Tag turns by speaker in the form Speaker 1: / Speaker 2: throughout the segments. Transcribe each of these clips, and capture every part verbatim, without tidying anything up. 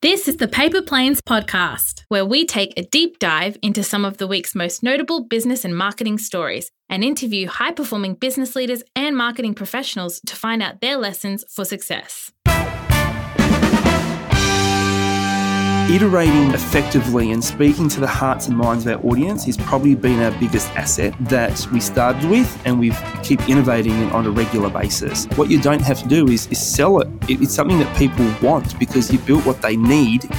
Speaker 1: This is the Paper Planes podcast, where we take a deep dive into some of the week's most notable business and marketing stories and interview high-performing business leaders and marketing professionals to find out their lessons for success.
Speaker 2: Iterating effectively and speaking to the hearts and minds of our audience has probably been our biggest asset that we started with, and we keep innovating on a regular basis. What you don't have to do is, is sell it. It's something that people want because you built what they need.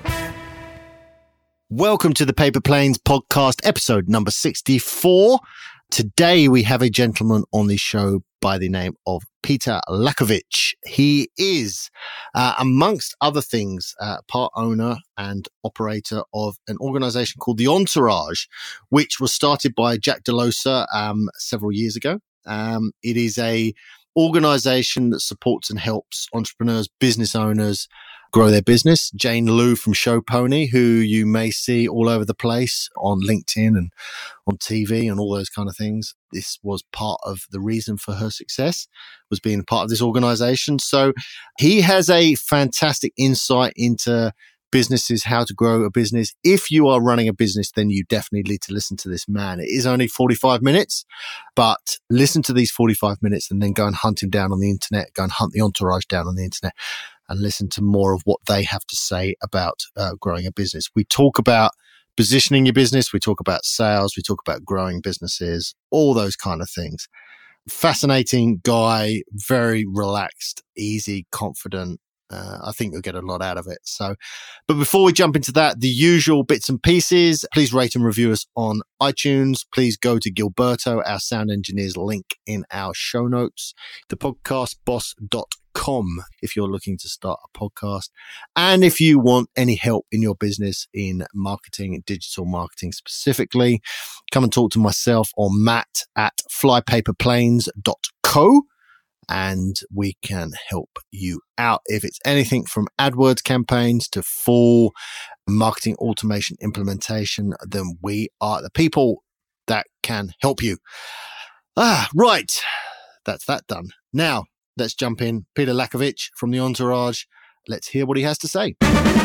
Speaker 3: Welcome to the Paper Planes podcast, episode number sixty-four. Today we have a gentleman on the show by the name of Peter Lakovich. He is, uh, amongst other things, uh, part owner and operator of an organization called The Entourage, which was started by Jack Delosa um, several years ago. Um, it is a organization that supports and helps entrepreneurs, business owners grow their business. Jane Liu from Show Pony, who you may see all over the place on LinkedIn and on T V and all those kind of things. This was part of the reason for her success, was being part of this organization. So he has a fantastic insight into businesses, how to grow a business. If you are running a business, then you definitely need to listen to this man. It is only forty-five minutes, but listen to these forty-five minutes and then go and hunt him down on the internet, go and hunt the Entourage down on the internet and listen to more of what they have to say about uh, growing a business. We talk about positioning your business. We talk about sales. We talk about growing businesses, all those kind of things. Fascinating guy, very relaxed, easy, confident. Uh, I think you'll get a lot out of it. So, but before we jump into that, the usual bits and pieces, please rate and review us on iTunes. Please go to Gilberto, our sound engineer's link in our show notes, the podcast boss dot com if you're looking to start a podcast. And if you want any help in your business in marketing, digital marketing specifically, come and talk to myself or Matt at fly paper planes dot co. And we can help you out. If it's anything from AdWords campaigns to full marketing automation implementation, then we are the people that can help you. Ah, right. That's that done. Now, let's jump in. Peter Lakovich from The Entourage. Let's hear what he has to say.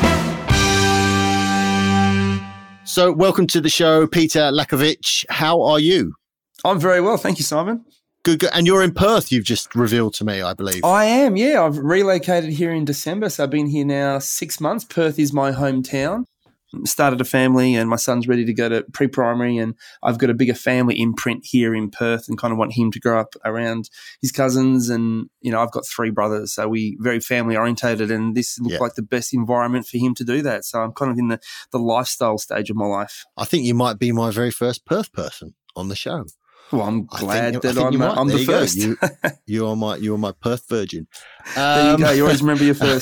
Speaker 3: So, welcome to the show, Peter Lakovich. How are you?
Speaker 2: I'm very well. Thank you, Simon.
Speaker 3: Good, good. And you're in Perth, you've just revealed to me, I believe.
Speaker 2: I am, yeah. I've relocated here in December, so I've been here now six months. Perth is my hometown. Started a family and my son's ready to go to pre-primary, and I've got a bigger family imprint here in Perth and kind of want him to grow up around his cousins. And, you know, I've got three brothers, so we very family orientated, and this looked yeah. like the best environment for him to do that. So I'm kind of in the, the lifestyle stage of my life.
Speaker 3: I think you might be my very first Perth person on the show.
Speaker 2: Well, I'm glad
Speaker 3: think,
Speaker 2: that I'm, uh, I'm the first.
Speaker 3: You, you are my you are my Perth virgin. Um,
Speaker 2: there you go. You always remember your first.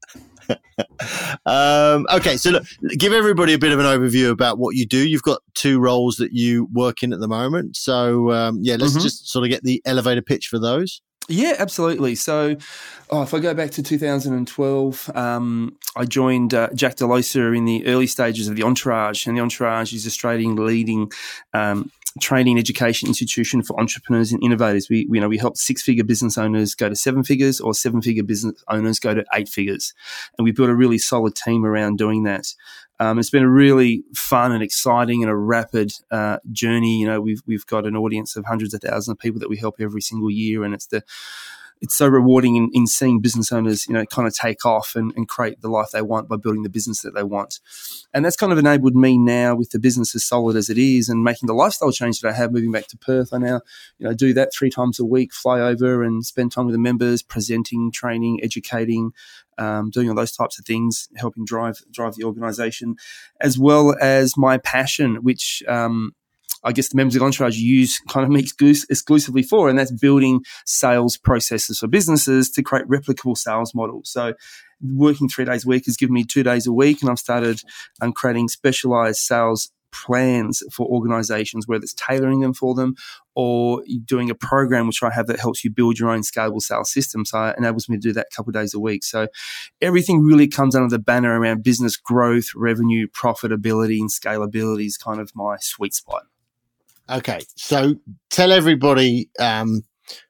Speaker 3: um, okay, so look, give everybody a bit of an overview about what you do. You've got two roles that you work in at the moment. So, um, yeah, let's mm-hmm. just sort of get the elevator pitch for those.
Speaker 2: Yeah, absolutely. So oh, if I go back to two thousand twelve, um, I joined uh, Jack Delosa in the early stages of The Entourage, and The Entourage is Australian leading um, training education institution for entrepreneurs and innovators. We, we, you know, we help six-figure business owners go to seven figures or seven-figure business owners go to eight figures. And we built a really solid team around doing that. Um, it's been a really fun and exciting and a rapid uh, journey. You know, we've we've got an audience of hundreds of thousands of people that we help every single year, and it's the it's so rewarding in, in seeing business owners, you know, kind of take off and, and create the life they want by building the business that they want. And that's kind of enabled me now, with the business as solid as it is and making the lifestyle change that I have, moving back to Perth. I now, you know, do that three times a week, fly over and spend time with the members, presenting, training, educating, um, doing all those types of things, helping drive drive the organisation, as well as my passion, which um, I guess the members of Entourage use kind of me exclus- exclusively for, and that's building sales processes for businesses to create replicable sales models. So working three days a week has given me two days a week, and I've started um, creating specialized sales plans for organizations, whether it's tailoring them for them or doing a program which I have that helps you build your own scalable sales system. So it enables me to do that a couple of days a week. So everything really comes under the banner around business growth, revenue, profitability, and scalability is kind of my sweet spot.
Speaker 3: Okay, so tell everybody, um,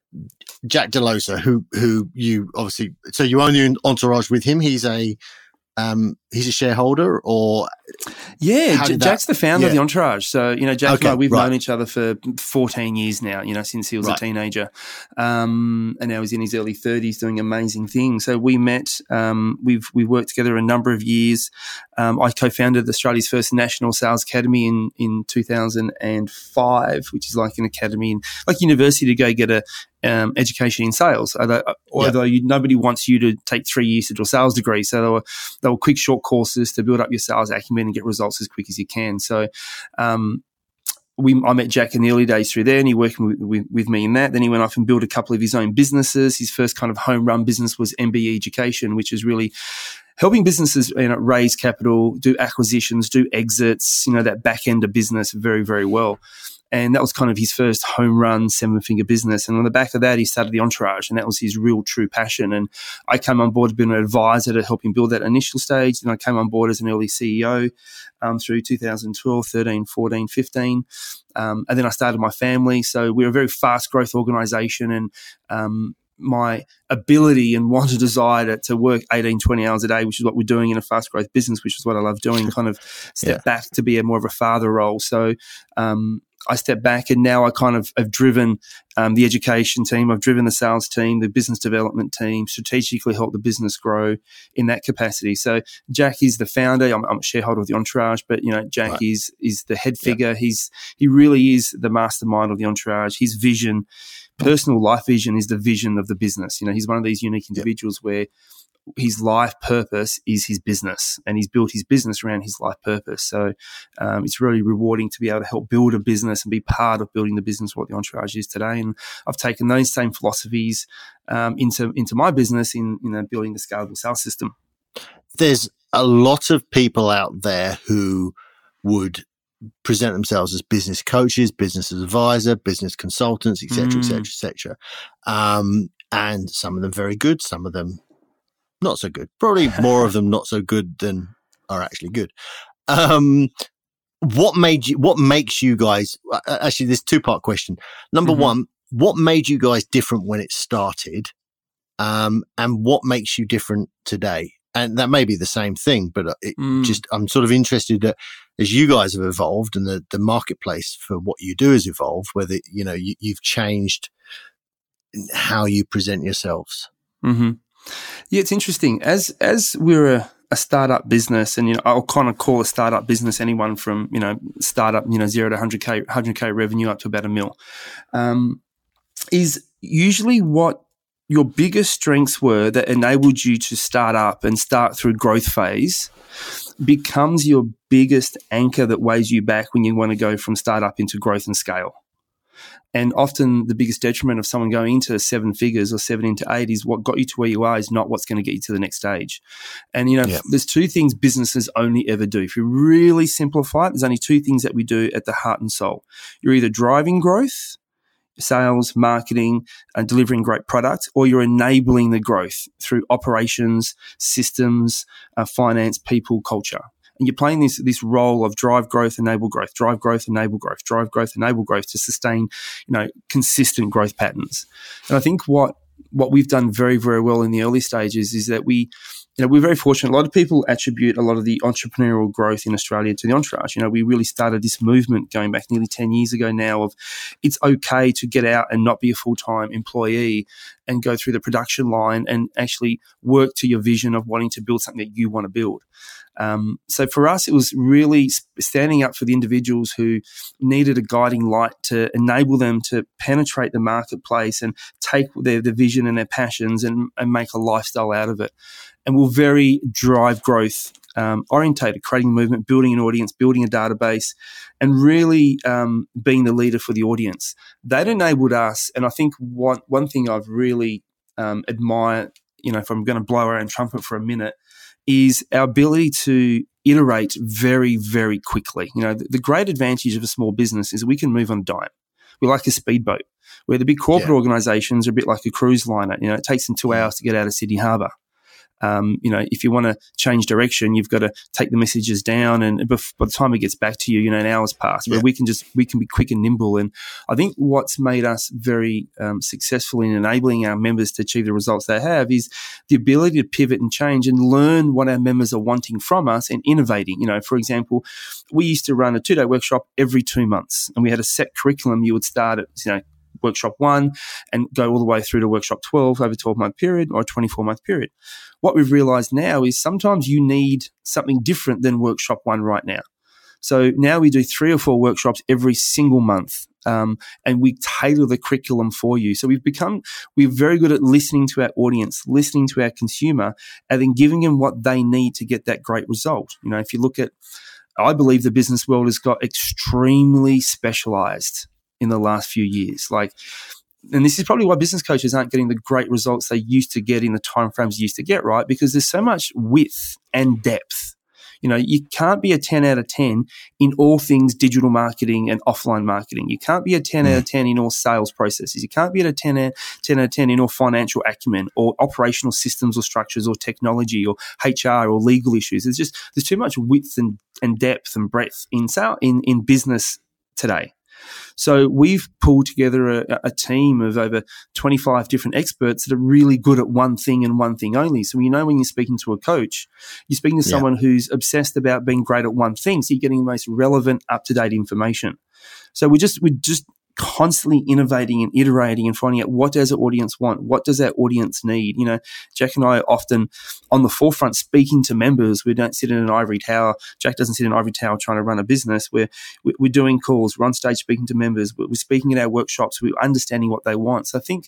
Speaker 3: Jack Delosa, who who you obviously, so you own your Entourage with him. He's a um, he's a shareholder, or
Speaker 2: yeah, J- Jack's
Speaker 3: that,
Speaker 2: the founder
Speaker 3: yeah.
Speaker 2: of the Entourage. So you know, Jack
Speaker 3: okay,
Speaker 2: and I, we've
Speaker 3: right.
Speaker 2: known each other for fourteen years now. You know, since he was right. a teenager, um, and now he's in his early thirties, doing amazing things. So we met. Um, we've we worked together a number of years. Um, I co-founded Australia's first national sales academy in in two thousand five, which is like an academy, in, like university to go get a Um, education in sales, although, although yep. you, nobody wants you to take three years to do a sales degree. So they were, they were quick, short courses to build up your sales acumen and get results as quick as you can. So um, we, I met Jack in the early days through there, and he worked with, with, with me in that. Then he went off and built a couple of his own businesses. His first kind of home run business was M B E Education, which is really helping businesses, you know, raise capital, do acquisitions, do exits, you know, that back end of business very, very well. And that was kind of his first home run, seven figure business. And on the back of that, he started the Entourage, and that was his real true passion. And I came on board, being an advisor to help him build that initial stage. Then I came on board as an early C E O um, through two thousand twelve, thirteen, fourteen, fifteen. Um, and then I started my family. So we're a very fast growth organization, and um, my ability and want to desire to, to work eighteen, twenty hours a day, which is what we're doing in a fast growth business, which is what I love doing, kind of step yeah. back to be a more of a father role. So, um, I stepped back, and now I kind of have driven um, the education team. I've driven the sales team, the business development team, strategically help the business grow in that capacity. So Jack is the founder. I'm, I'm a shareholder of the Entourage, but you know, Jack right. is is the head figure. Yep. He's he really is the mastermind of the Entourage. His vision, personal life vision, is the vision of the business. You know, he's one of these unique individuals yep. where his life purpose is his business, and he's built his business around his life purpose. So um, it's really rewarding to be able to help build a business and be part of building the business, what the Entourage is today. And I've taken those same philosophies um, into into my business in you know building the scalable sales system.
Speaker 3: There's a lot of people out there who would present themselves as business coaches, business advisor, business consultants, et cetera, mm. et cetera, et cetera. Um, and some of them very good, some of them not so good. Probably more of them not so good than are actually good. Um, what made you? What makes you guys? Actually, this two part question. Number mm-hmm. one, what made you guys different when it started, um, and what makes you different today? And that may be the same thing, but it mm. just I'm sort of interested that as you guys have evolved and the the marketplace for what you do has evolved, whether you know you, you've changed how you present yourselves.
Speaker 2: Mm-hmm. Yeah, it's interesting. As as we're a, a startup business, and you know, I'll kind of call a startup business anyone from you know startup, you know, zero to one hundred k, one hundred k revenue up to about a mil, um, is usually what your biggest strengths were that enabled you to start up and start through growth phase becomes your biggest anchor that weighs you back when you want to go from startup into growth and scale. And often the biggest detriment of someone going into seven figures or seven into eight is what got you to where you are is not what's going to get you to the next stage. And, you know, yeah. there's two things businesses only ever do. If you really simplify it, there's only two things that we do at the heart and soul. You're either driving growth, sales, marketing, and delivering great products, or you're enabling the growth through operations, systems, uh, finance, people, culture. And you're playing this this role of drive growth, enable growth, drive growth, enable growth, drive growth, enable growth to sustain, you know, consistent growth patterns. And I think what what we've done very, very well in the early stages is that we, you know, we're very fortunate. A lot of people attribute a lot of the entrepreneurial growth in Australia to the Entourage. You know, we really started this movement going back nearly ten years ago now of it's okay to get out and not be a full-time employee and go through the production line and actually work to your vision of wanting to build something that you want to build. Um, so for us, it was really standing up for the individuals who needed a guiding light to enable them to penetrate the marketplace and take their, their vision and their passions and, and make a lifestyle out of it. And we're very drive growth um, orientated, creating a movement, building an audience, building a database, and really um, being the leader for the audience. That enabled us, and I think one, one thing I've really um, admired, you know, if I'm going to blow our own trumpet for a minute, is our ability to iterate very, very quickly. You know, the, the great advantage of a small business is we can move on a dime. We're like a speedboat, where the big corporate yeah. organizations are a bit like a cruise liner. You know, it takes them two hours to get out of Sydney Harbour. Um, you know, if you want to change direction, you've got to take the messages down, and bef- by the time it gets back to you, you know, an hour's passed. Where
Speaker 3: Yeah.
Speaker 2: we can just we can be quick and nimble. And I think what's made us very um, successful in enabling our members to achieve the results they have is the ability to pivot and change and learn what our members are wanting from us and innovating. You know, for example, we used to run a two-day workshop every two months, and we had a set curriculum. You would start at, you know, workshop one and go all the way through to workshop twelve over a twelve-month period or a twenty-four-month period. What we've realized now is sometimes you need something different than workshop one right now. So now we do three or four workshops every single month, um, and we tailor the curriculum for you. So we've become, we're very good at listening to our audience, listening to our consumer, and then giving them what they need to get that great result. You know, if you look at, I believe the business world has got extremely specialized in the last few years. Like, and this is probably why business coaches aren't getting the great results they used to get in the timeframes they used to get, right? Because there's so much width and depth. You know, you can't be a ten out of ten in all things digital marketing and offline marketing. You can't be a ten out of ten in all sales processes. You can't be at a ten out of ten in all financial acumen or operational systems or structures or technology or H R or legal issues. There's just, there's too much width and, and depth and breadth in, in, in business today. So we've pulled together a, a team of over twenty-five different experts that are really good at one thing and one thing only. So you know when you're speaking to a coach, you're speaking to someone yeah. who's obsessed about being great at one thing, so you're getting the most relevant, up-to-date information. So we just we just constantly innovating and iterating and finding out what does our audience want, what does our audience need. You know, Jack and I are often on the forefront speaking to members. We don't sit in an ivory tower. Jack doesn't sit in an ivory tower trying to run a business. We're we're doing calls. We're on stage speaking to members. We're speaking at our workshops. We're understanding what they want. So I think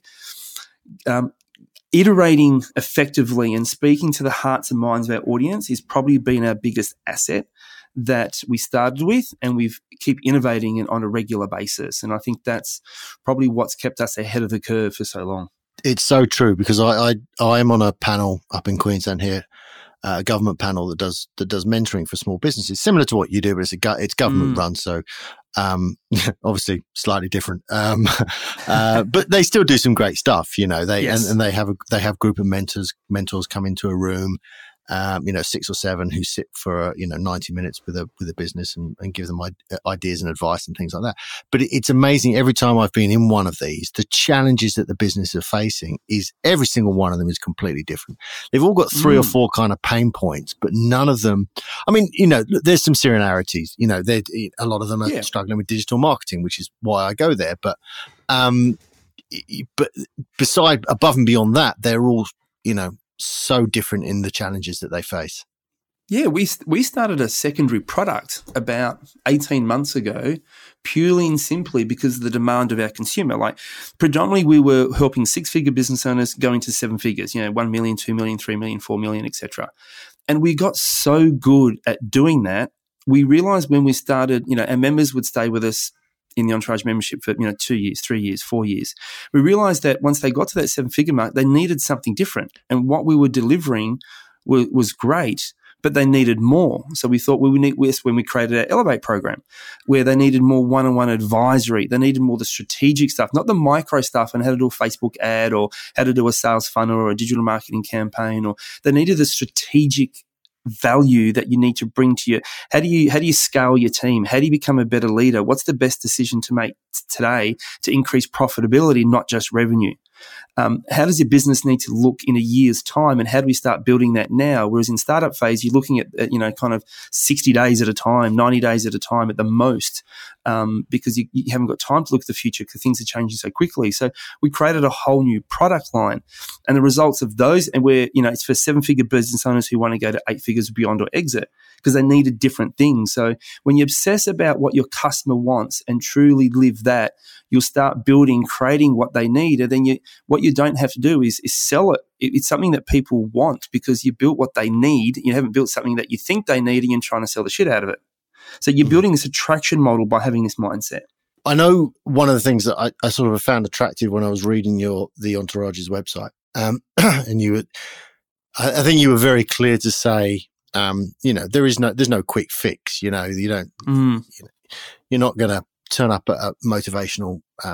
Speaker 2: um, iterating effectively and speaking to the hearts and minds of our audience has probably been our biggest asset that we started with, and we've keep innovating on a regular basis. And I think that's probably what's kept us ahead of the curve for so long.
Speaker 3: It's so true, because I I, I am on a panel up in Queensland here, uh, a government panel that does that does mentoring for small businesses, similar to what you do, but it's a go- it's government mm. run, so um, obviously slightly different. Um, uh, but they still do some great stuff, you know. They yes. and, and they have a they have group of mentors mentors come into a room. Um, you know, six or seven who sit for, uh, you know, ninety minutes with a, with a business and, and give them I- ideas and advice and things like that. But it, it's amazing. Every time I've been in one of these, the challenges that the business are facing is every single one of them is completely different. They've all got three mm. or four kind of pain points, but none of them, I mean, you know, there's some similarities, you know, a lot of them are yeah. struggling with digital marketing, which is why I go there. But, um, but beside, above and beyond that, they're all, you know, so different in the challenges that they face.
Speaker 2: Yeah, we we started a secondary product about eighteen months ago, purely and simply because of the demand of our consumer. Like, predominantly we were helping six-figure business owners go into seven figures, you know, one million, two million, three million, four million, et cetera. And we got so good at doing that, we realized when we started, you know, our members would stay with us in the Entourage membership for, you know, two years, three years, four years. We realized that once they got to that seven-figure mark, they needed something different. And what we were delivering was, was great, but they needed more. So we thought we would need, when we created our Elevate program, where they needed more one-on-one advisory. They needed more the strategic stuff, not the micro stuff and how to do a Facebook ad or how to do a sales funnel or a digital marketing campaign. Or they needed the strategic value that you need to bring to you. How do you how do you scale your team? How do you become a better leader? What's the best decision to make t- today to increase profitability, not just revenue? Um, how does your business need to look in a year's time, and how do we start building that now? Whereas in startup phase, you're looking at, at you know kind of sixty days at a time, ninety days at a time at the most, um, because you, you haven't got time to look at the future because things are changing so quickly. So we created a whole new product line, and the results of those, and we're you know it's for seven-figure business owners who want to go to eight figures beyond or exit because they needed different things. So when you obsess about what your customer wants and truly live that, you'll start building, creating what they need, and then you what you don't have to do is, is sell it. it. It's something that people want because you built what they need. You haven't built something that you think they need and you're trying to sell the shit out of it. So you're mm. building this attraction model by having this mindset.
Speaker 3: I know one of the things that I, I sort of found attractive when I was reading your the Entourage's website, um, and you were, I, I think you were very clear to say, um, you know, there is no, there's no quick fix. You know, you don't,
Speaker 2: mm.
Speaker 3: you know, you're not going to turn up at a motivational um,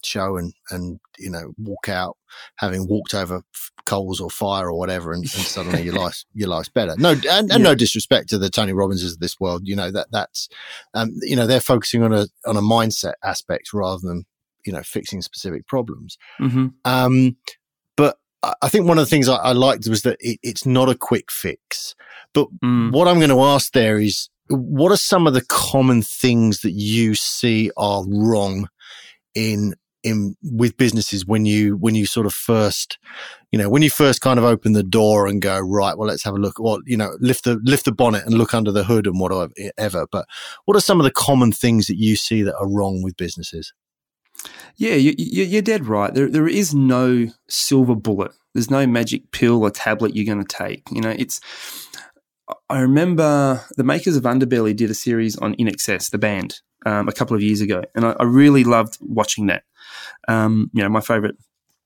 Speaker 3: show and, and, you know, walk out having walked over coals or fire or whatever, and, and suddenly your life, your life's better. No, and, and yeah. no disrespect to the Tony Robbinses of this world, you know, that that's, um, you know, they're focusing on a, on a mindset aspect rather than, you know, fixing specific problems.
Speaker 2: Mm-hmm.
Speaker 3: Um, but I think one of the things I, I liked was that it, it's not a quick fix. But mm. what I'm going to ask there is, what are some of the common things that you see are wrong in in with businesses when you when you sort of first, you know, when you first kind of open the door and go, right, well, let's have a look. Well, you know, lift the lift the bonnet and look under the hood and whatever. But what are some of the common things that you see that are wrong with businesses?
Speaker 2: Yeah, you, you, you're dead right. There there is no silver bullet. There's no magic pill or tablet you're going to take. You know, it's. I remember the makers of Underbelly did a series on In Excess, the band, um, a couple of years ago, and I, I really loved watching that. Um, you know, my favorite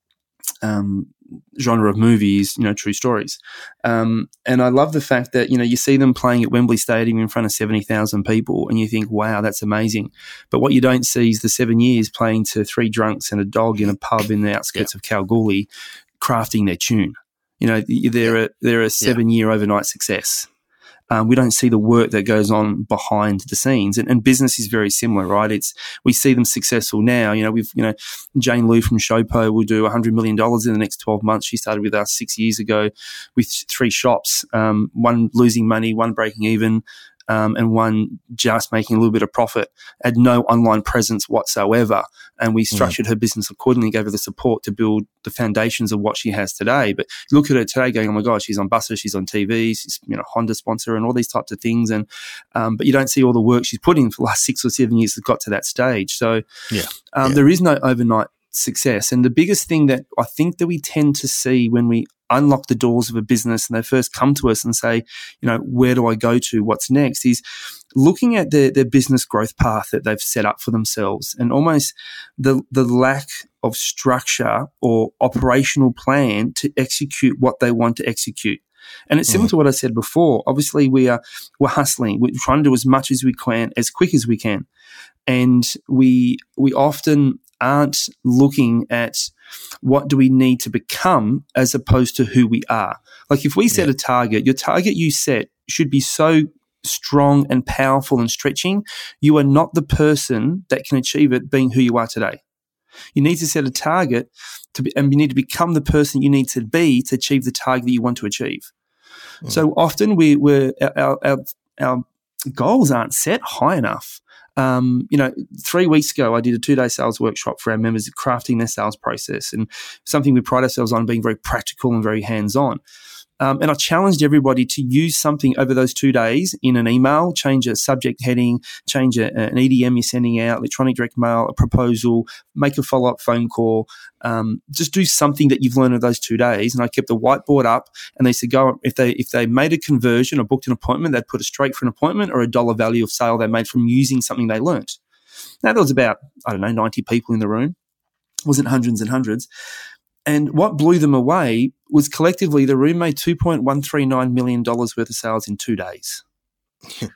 Speaker 2: um, genre of movies, you know, true stories. Um, and I love the fact that, you know, you see them playing at Wembley Stadium in front of seventy thousand people and you think, wow, that's amazing. But what you don't see is the seven years playing to three drunks and a dog in a pub in the outskirts yeah. of Kalgoorlie, crafting their tune. You know, they're a, they're a seven-year overnight success. Um, we don't see the work that goes on behind the scenes, and, and business is very similar, right? It's we see them successful now. You know, we've you know Jane Liu from Showpo will do a hundred million dollars in the next twelve months. She started with us six years ago with three shops, um, one losing money, one breaking even. Um, and one just making a little bit of profit, had no online presence whatsoever. And we structured mm. her business accordingly, gave her the support to build the foundations of what she has today. But you look at her today going, oh my God, she's on buses, she's on T V, she's, you know, Honda sponsor and all these types of things. And, um, but you don't see all the work she's put in for the last six or seven years that got to that stage. So, yeah. Um, yeah. there is no overnight success. And the biggest thing that I think that we tend to see when we unlock the doors of a business and they first come to us and say, you know, where do I go to? What's next? Is looking at their, their business growth path that they've set up for themselves and almost the, the lack of structure or operational plan to execute what they want to execute. And it's similar mm. to what I said before. Obviously, we are we're hustling. We're trying to do as much as we can, as quick as we can. And we we often aren't looking at what do we need to become as opposed to who we are. Like if we set yeah. a target, your target you set should be so strong and powerful and stretching. You are not the person that can achieve it being who you are today. You need to set a target to be, and you need to become the person you need to be to achieve the target that you want to achieve. Mm. So often we, we're, our, our, our goals aren't set high enough. Um, you know, three weeks ago, I did a two-day sales workshop for our members, crafting their sales process, and something we pride ourselves on being very practical and very hands-on. Um, and I challenged everybody to use something over those two days in an email, change a subject heading, change a, an E D M you're sending out, electronic direct mail, a proposal, make a follow-up phone call. Um, just do something that you've learned in those two days. And I kept the whiteboard up, and they said, go if they if they made a conversion or booked an appointment, they'd put a straight for an appointment or a dollar value of sale they made from using something they learned. Now there was about I don't know ninety people in the room. It wasn't hundreds and hundreds. And what blew them away was collectively the room made two point one three nine million dollars worth of sales in two days. yeah.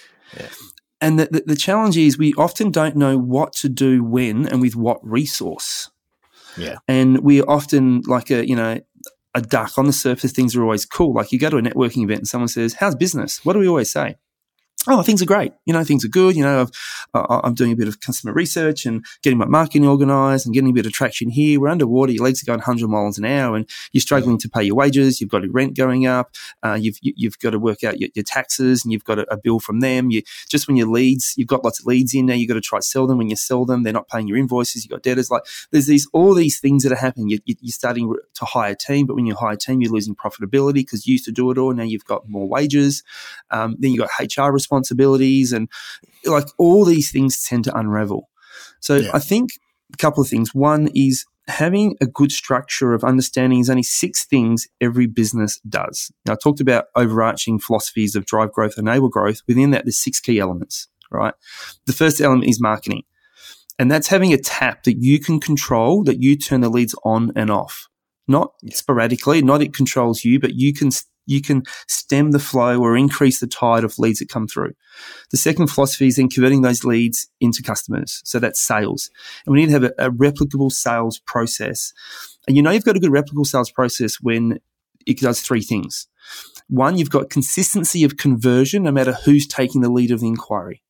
Speaker 2: And the, the, the challenge is we often don't know what to do when and with what resource.
Speaker 3: Yeah.
Speaker 2: And we often like a, you know, a duck. On the surface, things are always cool. Like you go to a networking event and someone says, how's business? What do we always say? Oh, things are great. You know, things are good. You know, I've, uh, I'm doing a bit of customer research and getting my marketing organized and getting a bit of traction here. We're underwater. Your legs are going one hundred miles an hour and you're struggling to pay your wages. You've got your rent going up. Uh, you've, you, you've got to work out your, your taxes and you've got a, a bill from them. You just when your leads, you've got lots of leads in there. You've got to try to sell them. When you sell them, they're not paying your invoices. You've got debtors. Like there's these, all these things that are happening. You, you, you're starting to hire a team, but when you hire a team, you're losing profitability because you used to do it all. Now you've got more wages. Um, then you've got H R responsibilities. And like all these things tend to unravel. So yeah. I think a couple of things. One is having a good structure of understanding is only six things every business does. Now I talked about overarching philosophies of drive growth, enable growth. Within that, there's six key elements, right? The first element is marketing. And that's having a tap that you can control, that you turn the leads on and off. Not sporadically, not it controls you, but you can you can stem the flow or increase the tide of leads that come through. The second philosophy is then converting those leads into customers. So that's sales. And we need to have a, a replicable sales process. And you know you've got a good replicable sales process when it does three things. One, you've got consistency of conversion no matter who's taking the lead of the inquiry.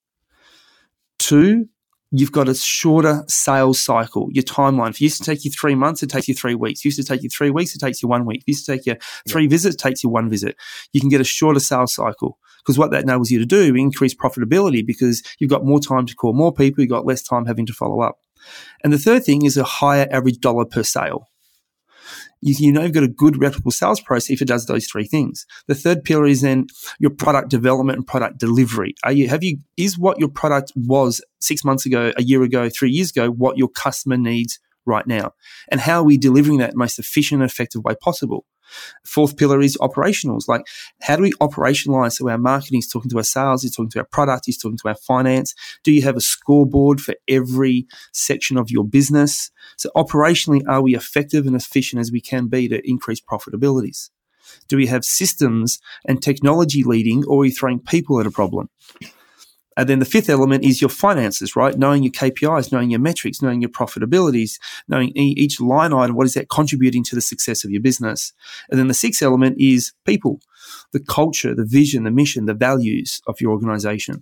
Speaker 2: Two, you've got a shorter sales cycle, your timeline. If it used to take you three months, it takes you three weeks. If it used to take you three weeks, it takes you one week. If it used to take you three yeah. visits, it takes you one visit. You can get a shorter sales cycle because what that enables you to do, increase profitability because you've got more time to call more people, you've got less time having to follow up. And the third thing is a higher average dollar per sale. You, you know you've got a good replicable sales process if it does those three things. The third pillar is then your product development and product delivery. Are you have you is what your product was six months ago, a year ago, three years ago, what your customer needs right now? And how are we delivering that in the most efficient and effective way possible? Fourth pillar is operationals. Like, how do we operationalize so our marketing is talking to our sales, is talking to our product, is talking to our finance? Do you have a scoreboard for every section of your business? So operationally, are we effective and efficient as we can be to increase profitabilities? Do we have systems and technology leading, or are we throwing people at a problem? And then the fifth element is your finances, right? Knowing your K P Is, knowing your metrics, knowing your profitabilities, knowing each line item, what is that contributing to the success of your business? And then the sixth element is people, the culture, the vision, the mission, the values of your organization.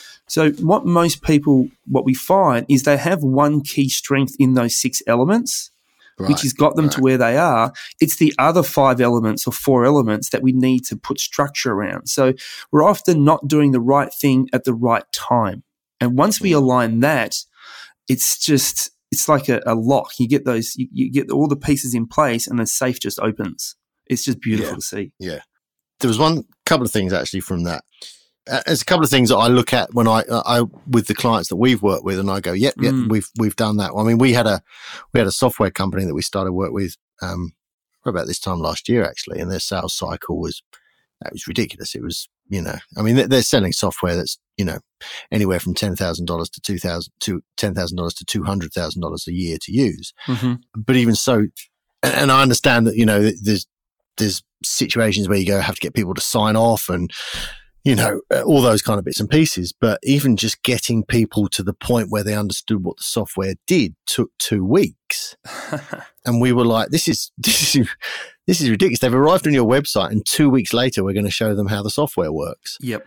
Speaker 2: So what most people, what we find is they have one key strength in those six elements, right, which has got them right. to where they are. It's the other five elements or four elements that we need to put structure around. So we're often not doing the right thing at the right time. And once we align that, it's just, it's like a, a lock. You get those, you, you get all the pieces in place and the safe just opens. It's just beautiful
Speaker 3: yeah.
Speaker 2: to see.
Speaker 3: Yeah. There was one couple of things actually from that. Uh, there's a couple of things that I look at when I, I with the clients that we've worked with, and I go, yep, yep, mm. we've we've done that. I mean, we had a we had a software company that we started work with um, about this time last year, actually, and their sales cycle was that was ridiculous. It was, you know, I mean, they're, they're selling software that's, you know, anywhere from ten thousand dollars to two thousand to ten thousand dollars to two hundred thousand dollars a year to use. Mm-hmm. But even so, and, and I understand that, you know, there's there's situations where you go have to get people to sign off and, you know, all those kind of bits and pieces. But even just getting people to the point where they understood what the software did took two weeks. And we were like, this is, this is, this is ridiculous. They've arrived on your website and two weeks later, we're going to show them how the software works.
Speaker 2: Yep.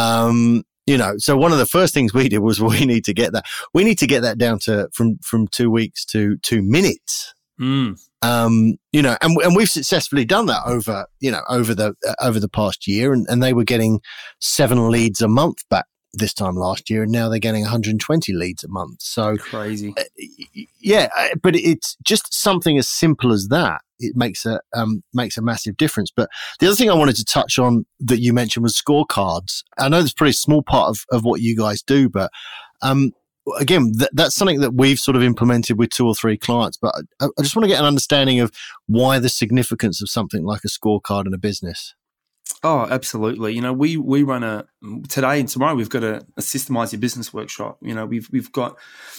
Speaker 3: Um, you know, so one of the first things we did was we need to get that, we need to get that down to from, from two weeks to two minutes.
Speaker 2: Mm.
Speaker 3: Um, you know, and and we've successfully done that over, you know, over the uh, over the past year, and, and they were getting seven leads a month back this time last year, and now they're getting one hundred twenty leads a month. So
Speaker 2: crazy,
Speaker 3: uh, yeah. But it's just something as simple as that. It makes a um makes a massive difference. But the other thing I wanted to touch on that you mentioned was scorecards. I know that's a pretty small part of of what you guys do, but um. Again, th- that's something that we've sort of implemented with two or three clients, but I, I just want to get an understanding of why the significance of something like a scorecard in a business.
Speaker 2: Oh, absolutely. You know, we we run a today and tomorrow we've got a, a systemize your business workshop. You know, we've we've got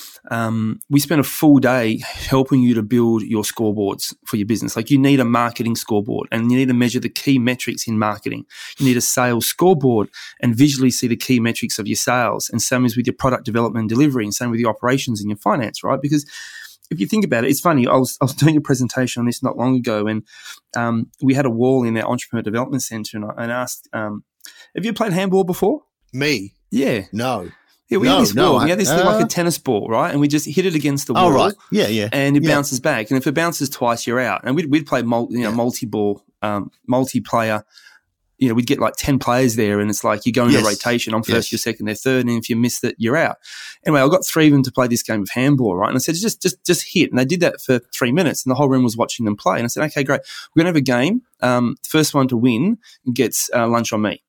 Speaker 2: um, we spend a full day helping you to build your scoreboards for your business. Like, you need a marketing scoreboard, and you need to measure the key metrics in marketing. You need a sales scoreboard and visually see the key metrics of your sales. And same as with your product development and delivery, and same with your operations and your finance, right? Because if you think about it, it's funny. I was I was doing a presentation on this not long ago, and um, we had a wall in our entrepreneur development center, and I and asked, um, "Have you played handball before?"
Speaker 3: Me?
Speaker 2: Yeah.
Speaker 3: No.
Speaker 2: Yeah, we
Speaker 3: no,
Speaker 2: had this
Speaker 3: no,
Speaker 2: wall.
Speaker 3: I,
Speaker 2: we had this
Speaker 3: uh,
Speaker 2: thing like a tennis ball, right? And we just hit it against the wall.
Speaker 3: Oh, right. Yeah, yeah.
Speaker 2: And it
Speaker 3: yeah.
Speaker 2: bounces back. And if it bounces twice, you're out. And we'd, we'd play multi, you know, yeah. multi-ball, um, multiplayer. You know, we'd get like ten players there, and it's like you go into yes. rotation. I'm first, yes. you're second, they're third. And if you miss it, you're out. Anyway, I got three of them to play this game of handball, right? And I said, just, just, just hit. And they did that for three minutes, and the whole room was watching them play. And I said, okay, great. We're going to have a game. Um, first one to win gets uh, lunch on me.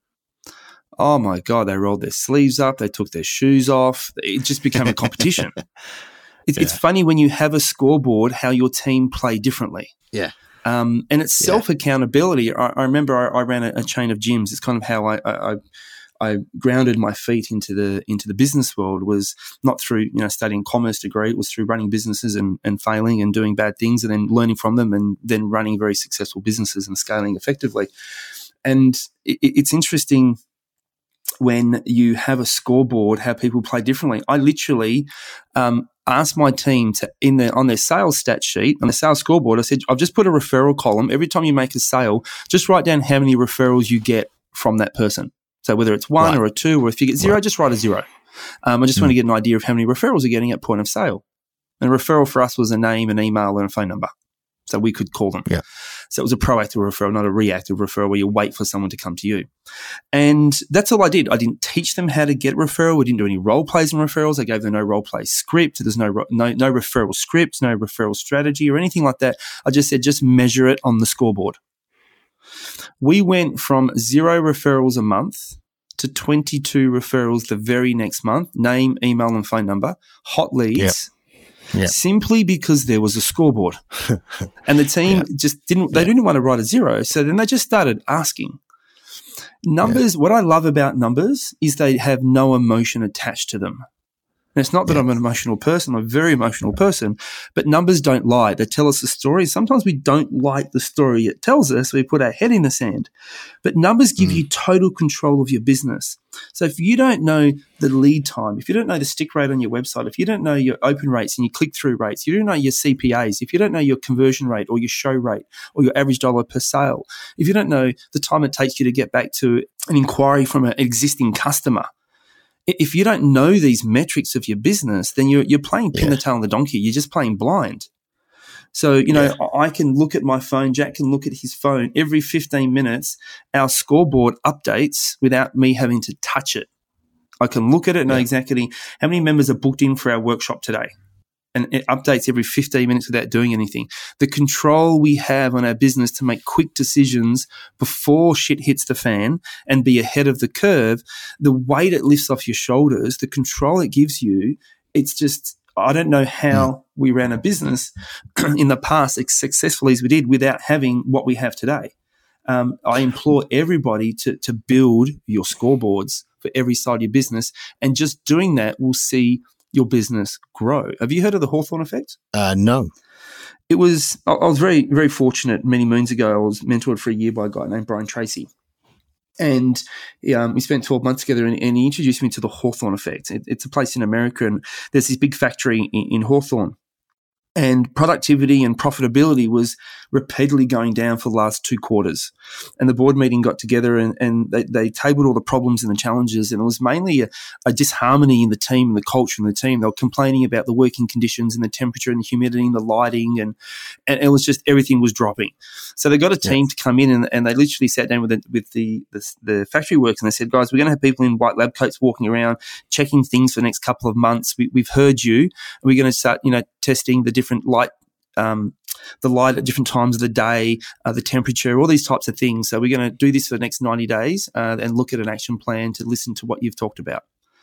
Speaker 2: Oh my God, they rolled their sleeves up. They took their shoes off. It just became a competition. it's, yeah. it's funny when you have a scoreboard, how your team play differently.
Speaker 3: Yeah.
Speaker 2: Um, and it's yeah. self-accountability. I, I remember I, I ran a, a chain of gyms. It's kind of how I, I, I grounded my feet into the into the business world, was not through, you know, studying commerce degree. It was through running businesses and, and failing and doing bad things, and then learning from them, and then running very successful businesses and scaling effectively. and it, it's interesting when you have a scoreboard, how people play differently. I literally um, asked my team to, in their, on their sales stat sheet, on the sales scoreboard, I said, I've just put a referral column. Every time you make a sale, just write down how many referrals you get from that person. So whether it's one right. or a two, or if you get zero, right. just write a zero. Um, I just mm. want to get an idea of how many referrals you're getting at point of sale. And a referral for us was a name, an email, and a phone number. So we could call them.
Speaker 3: Yeah.
Speaker 2: So it was a proactive referral, not a reactive referral where you wait for someone to come to you. And that's all I did. I didn't teach them how to get referral. We didn't do any role plays and referrals. I gave them no role play script. There's no, no, no referral script, no referral strategy or anything like that. I just said, just measure it on the scoreboard. We went from zero referrals a month to twenty-two referrals the very next month, name, email, and phone number, hot leads. Yep. Yeah. Simply because there was a scoreboard. And the team yeah. just didn't, they yeah. didn't want to write a zero. So then they just started asking. Numbers, yeah. what I love about numbers is they have no emotion attached to them. And it's not that yeah. I'm an emotional person. I'm a very emotional person, but numbers don't lie. They tell us a story. Sometimes we don't like the story it tells us. We put our head in the sand. But numbers give mm. you total control of your business. So if you don't know the lead time, if you don't know the stick rate on your website, if you don't know your open rates and your click-through rates, you don't know your C P As, if you don't know your conversion rate or your show rate or your average dollar per sale, if you don't know the time it takes you to get back to an inquiry from an existing customer, if you don't know these metrics of your business, then you're you're playing pin yeah. the tail on the donkey. You're just playing blind. So, you know, yeah. I can look at my phone, Jack can look at his phone. Every fifteen minutes, our scoreboard updates without me having to touch it. I can look at it and know yeah. exactly how many members are booked in for our workshop today. And it updates every fifteen minutes without doing anything. The control we have on our business to make quick decisions before shit hits the fan and be ahead of the curve, the weight it lifts off your shoulders, the control it gives you, it's just, I don't know how we ran a business in the past as successfully as we did without having what we have today. Um, I implore everybody to, to build your scoreboards for every side of your business, and just doing that will see your business grow. Have you heard of the Hawthorne effect?
Speaker 3: Uh, no.
Speaker 2: It was, I was very, very fortunate many moons ago. I was mentored for a year by a guy named Brian Tracy. And um, we spent twelve months together, and, and he introduced me to the Hawthorne effect. It, it's a place in America, and there's this big factory in, in Hawthorne. And productivity and profitability was repeatedly going down for the last two quarters. And the board meeting got together and, and they, they tabled all the problems and the challenges. And it was mainly a, a disharmony in the team and the culture in the team. They were complaining about the working conditions and the temperature and the humidity and the lighting. And, and it was just everything was dropping. So they got a team yeah. to come in, and, and they literally sat down with the, with the, the, the factory workers, and they said, guys, we're going to have people in white lab coats walking around, checking things for the next couple of months. We, we've heard you. And we're going to start, you know, testing the different light, um, the light at different times of the day, uh, the temperature, all these types of things. So we're going to do this for the next ninety days uh, and look at an action plan to listen to what you've talked about.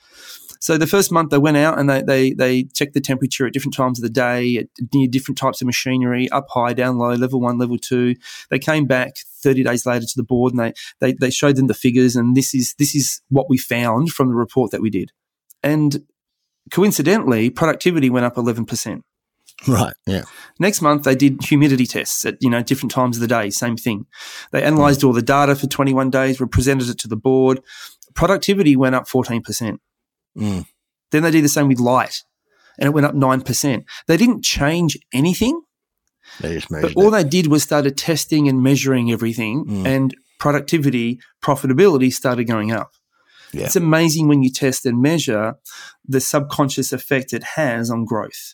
Speaker 2: So the first month they went out and they they they checked the temperature at different times of the day, at near different types of machinery, up high, down low, level one, level two. They came back thirty days later to the board, and they they they showed them the figures, and this is this is what we found from the report that we did. And coincidentally, productivity went up eleven percent.
Speaker 3: Right, yeah.
Speaker 2: Next month, they did humidity tests at, you know, different times of the day, same thing. They analysed all the data for twenty-one days, presented it to the board. Productivity went up fourteen percent.
Speaker 3: Mm.
Speaker 2: Then they did the same with light, and it went up nine percent. They didn't change anything,
Speaker 3: they just
Speaker 2: but all they did was started testing and measuring everything, mm. and productivity, profitability started going up. Yeah. It's amazing when you test and measure the subconscious effect it has on growth.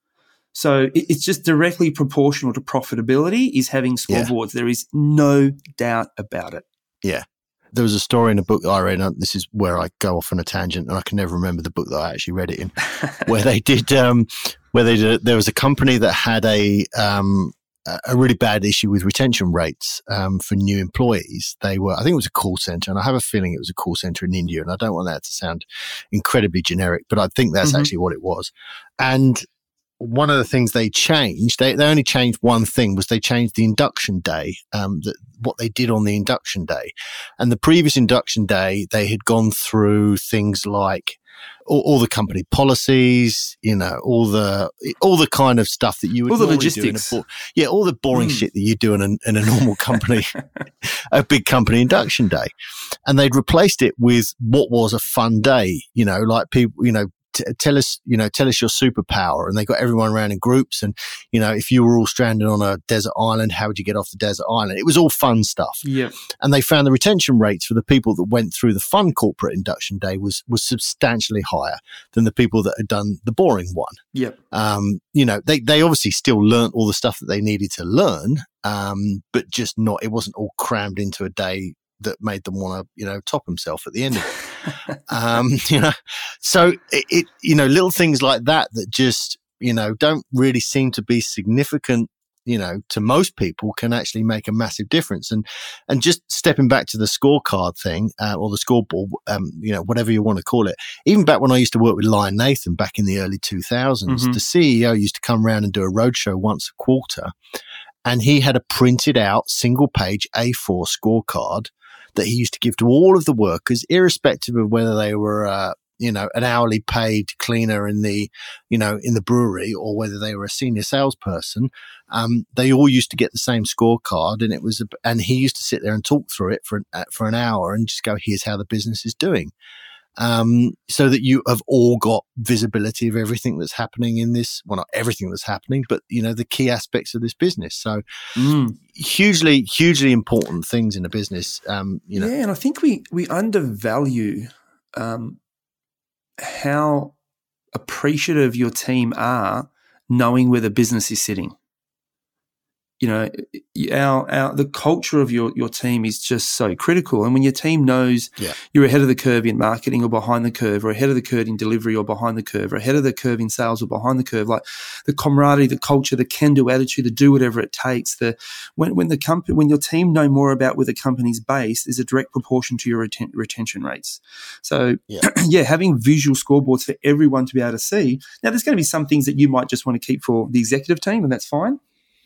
Speaker 2: So it's just directly proportional to profitability is having scoreboards. Yeah. There is no doubt about it.
Speaker 3: Yeah. There was a story in a book that I read, and this is where I go off on a tangent, and I can never remember the book that I actually read it in, where they did, um, where they did, there was a company that had a, um, a really bad issue with retention rates um, for new employees. They were, I think it was a call center, and I have a feeling it was a call center in India, and I don't want that to sound incredibly generic, but I think that's mm-hmm. actually what it was. And one of the things they changed, they, they only changed one thing, was they changed the induction day, um, the, what they did on the induction day. And the previous induction day, they had gone through things like all, all the company policies, you know, all the all the kind of stuff that you would
Speaker 2: all the
Speaker 3: normally
Speaker 2: logistics.
Speaker 3: do in a bo- yeah, all the boring mm. shit that you do in a, in a normal company, a big company induction day. And they'd replaced it with what was a fun day, you know, like people, you know, tell us, you know, tell us your superpower. And they got everyone around in groups. And, you know, if you were all stranded on a desert island, how would you get off the desert island? It was all fun stuff.
Speaker 2: Yeah.
Speaker 3: And they found the retention rates for the people that went through the fun corporate induction day was, was substantially higher than the people that had done the boring one.
Speaker 2: Yeah.
Speaker 3: Um, you know, they, they obviously still learnt all the stuff that they needed to learn, um, but just not, it wasn't all crammed into a day that made them want to, you know, top himself at the end of it. um, you know, so it, it, you know, little things like that that just, you know, don't really seem to be significant, you know, to most people can actually make a massive difference. And, and just stepping back to the scorecard thing, uh, or the scoreboard, um, you know, whatever you want to call it. Even back when I used to work with Lion Nathan back in the early two thousands, mm-hmm. the C E O used to come around and do a roadshow once a quarter. And he had a printed out single page A four scorecard that he used to give to all of the workers, irrespective of whether they were, uh, you know, an hourly paid cleaner in the, you know, in the brewery, or whether they were a senior salesperson. Um, they all used to get the same scorecard, and it was, a, and he used to sit there and talk through it for an, for an hour and just go, here's how the business is doing. Um, so that you have all got visibility of everything that's happening in this, well, not everything that's happening, but, you know, the key aspects of this business. So mm. hugely, hugely important things in a business. Um, you know,
Speaker 2: yeah, and I think we, we undervalue, um, how appreciative your team are knowing where the business is sitting. You know, our, our the culture of your, your team is just so critical. And when your team knows
Speaker 3: yeah.
Speaker 2: you're ahead of the curve in marketing or behind the curve, or ahead of the curve in delivery or behind the curve, or ahead of the curve in sales or behind the curve, like the camaraderie, the culture, the can-do attitude, the do whatever it takes. The when when the company when your team know more about where the company's based, there's a direct proportion to your reten- retention rates. So
Speaker 3: yeah.
Speaker 2: yeah, having visual scoreboards for everyone to be able to see. Now, there's going to be some things that you might just want to keep for the executive team, and that's fine.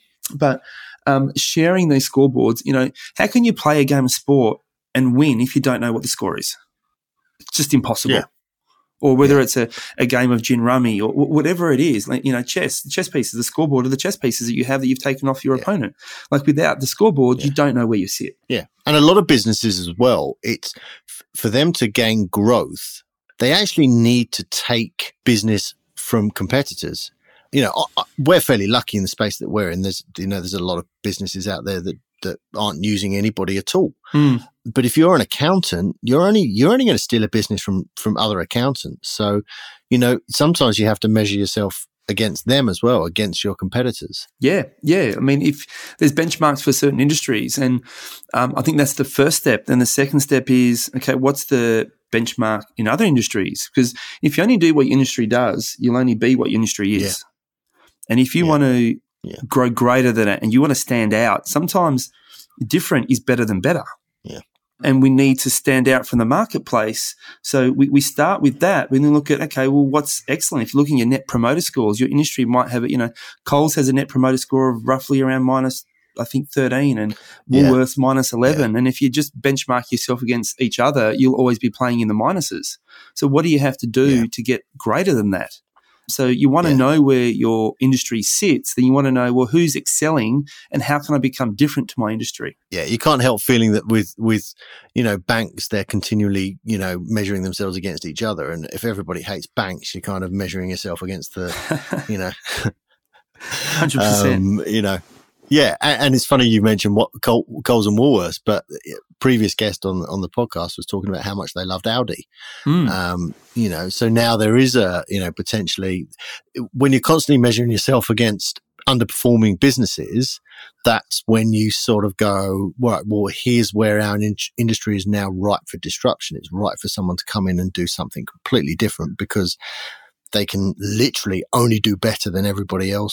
Speaker 2: But um, sharing these scoreboards, you know, how can you play a game of sport and win if you don't know what the score is? It's just impossible.
Speaker 3: Yeah.
Speaker 2: Or whether
Speaker 3: yeah.
Speaker 2: it's a, a game of gin rummy or w- whatever it is, like, you know, chess, the chess pieces, the scoreboard are the chess pieces that you have that you've taken off your yeah. opponent. Like without the scoreboard, yeah. you don't know where you sit.
Speaker 3: Yeah. And a lot of businesses as well, it's f- for them to gain growth, they actually need to take business from competitors. You know, we're fairly lucky in the space that we're in. There's, you know, there's a lot of businesses out there that, that aren't using anybody at all.
Speaker 2: Mm.
Speaker 3: But if you're an accountant, you're only, you're only going to steal a business from, from other accountants. So, you know, sometimes you have to measure yourself against them as well, against your competitors.
Speaker 2: Yeah. Yeah. I mean, if there's benchmarks for certain industries, and um, I think that's the first step. Then the second step is, okay, what's the benchmark in other industries? Because if you only do what your industry does, you'll only be what your industry is.
Speaker 3: Yeah.
Speaker 2: And if you yeah. want to
Speaker 3: yeah.
Speaker 2: grow greater than it and you want to stand out, sometimes different is better than better.
Speaker 3: Yeah.
Speaker 2: And we need to stand out from the marketplace. So we, we start with that. We then look at, okay, well, what's excellent? If you're looking at net promoter scores, your industry might have, you know, Coles has a net promoter score of roughly around minus, I think, thirteen, and Woolworths yeah. minus eleven. Yeah. And if you just benchmark yourself against each other, you'll always be playing in the minuses. So what do you have to do yeah. to get greater than that? So you want to yeah. know where your industry sits. Then you want to know, well, who's excelling and how can I become different to my industry?
Speaker 3: Yeah, you can't help feeling that with, with you know, banks, they're continually, you know, measuring themselves against each other. And if everybody hates banks, you're kind of measuring yourself against the, you know.
Speaker 2: one hundred percent.
Speaker 3: Um, you know. Yeah, and, and it's funny you mentioned what Col- Coles and Woolworths, but previous guest on on the podcast was talking about how much they loved Aldi.
Speaker 2: Mm.
Speaker 3: Um, you know, so now there is a, you know, potentially when you're constantly measuring yourself against underperforming businesses, that's when you sort of go, right, well, here's where our in- industry is now ripe for disruption. It's ripe for someone to come in and do something completely different because they can literally only do better than everybody else